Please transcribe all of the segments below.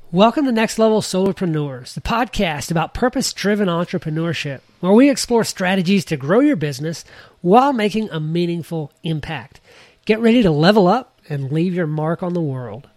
Welcome to Next Level Solarpreneurs, the podcast about purpose-driven entrepreneurship, where we explore strategies to grow your business while making a meaningful impact. Get ready to level up and leave your mark on the world.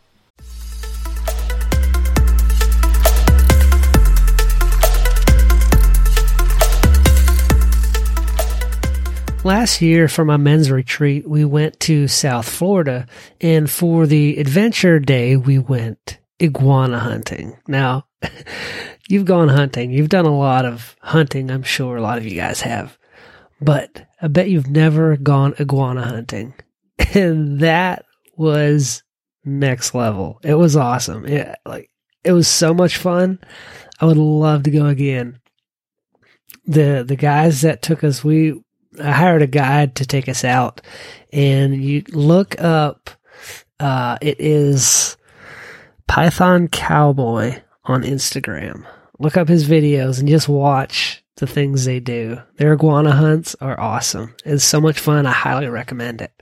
Last year for my men's retreat, we went to South Florida, and for the adventure day, we went iguana hunting. Now, you've gone hunting. You've done a lot of hunting, I'm sure a lot of you guys have. But I bet you've never gone iguana hunting. And that was next level. It was awesome. It was so much fun. I would love to go again. The guys that took us, I hired a guide to take us out, and you look up, it is Python Cowboy on Instagram. Look up his videos and just watch the things they do. Their iguana hunts are awesome. It's so much fun. I highly recommend it.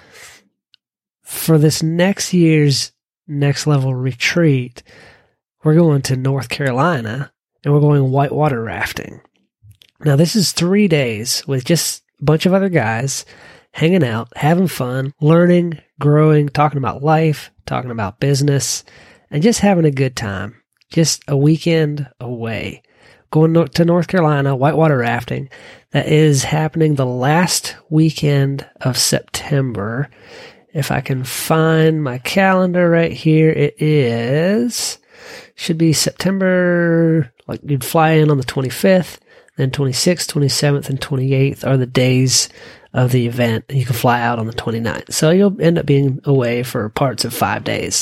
For this next year's Next Level retreat, we're going to North Carolina, and we're going whitewater rafting. Now, this is 3 days with just a bunch of other guys hanging out, having fun, learning, growing, talking about life, talking about business, and just having a good time. Just a weekend away. Going to North Carolina, whitewater rafting. That is happening the last weekend of September. If I can find my calendar right here, should be September, like you'd fly in on the 25th. Then 26th, 27th, and 28th are the days of the event. You can fly out on the 29th. So you'll end up being away for parts of 5 days.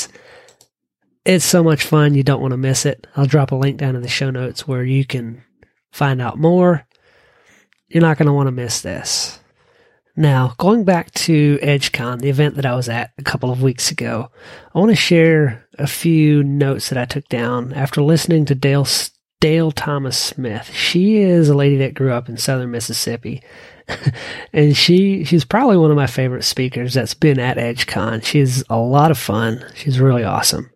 It's so much fun. You don't want to miss it. I'll drop a link down in the show notes where you can find out more. You're not going to want to miss this. Now, going back to EdgeCon, the event that I was at a couple of weeks ago, I want to share a few notes that I took down after listening to Dale Thomas Smith. She is a lady that grew up in southern Mississippi, and she's probably one of my favorite speakers that's been at EdgeCon. She's a lot of fun. She's really awesome.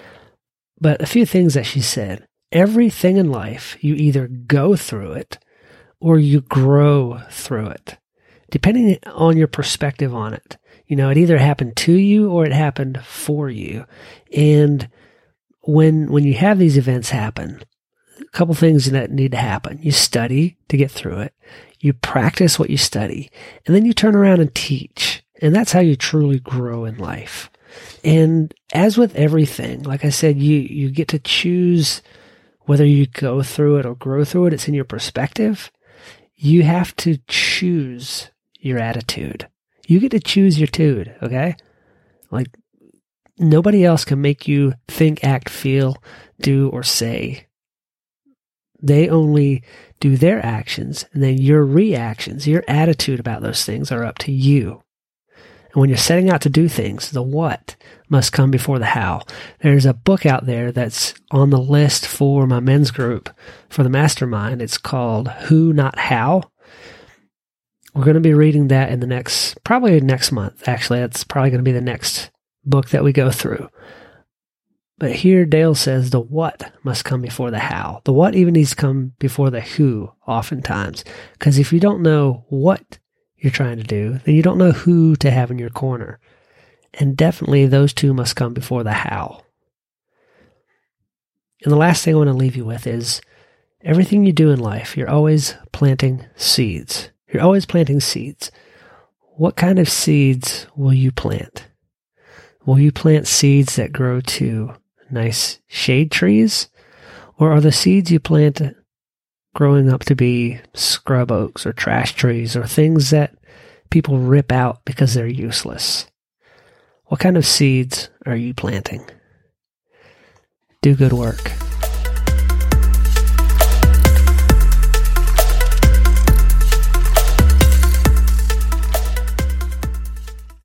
But a few things that she said. Everything in life, you either go through it or you grow through it, depending on your perspective on it. You know, it either happened to you or it happened for you. And when you have these events happen, a couple things that need to happen. You study to get through it. You practice what you study. And then you turn around and teach. And that's how you truly grow in life. And as with everything, like I said, you get to choose whether you go through it or grow through it. It's in your perspective. You have to choose your attitude. You get to choose your tude, okay? Like, nobody else can make you think, act, feel, do, or say. They only do their actions, and then your reactions, your attitude about those things are up to you. And when you're setting out to do things, the what must come before the how. There's a book out there that's on the list for my men's group for the mastermind. It's called Who Not How. We're going to be reading that in probably next month. Actually, that's probably going to be the next book that we go through. But here Dale says the what must come before the how. The what even needs to come before the who oftentimes. Because if you don't know what you're trying to do, then you don't know who to have in your corner. And definitely those two must come before the how. And the last thing I want to leave you with is everything you do in life, you're always planting seeds. You're always planting seeds. What kind of seeds will you plant? Will you plant seeds that grow to nice shade trees? Or are the seeds you plant growing up to be scrub oaks or trash trees or things that people rip out because they're useless? What kind of seeds are you planting? Do good work.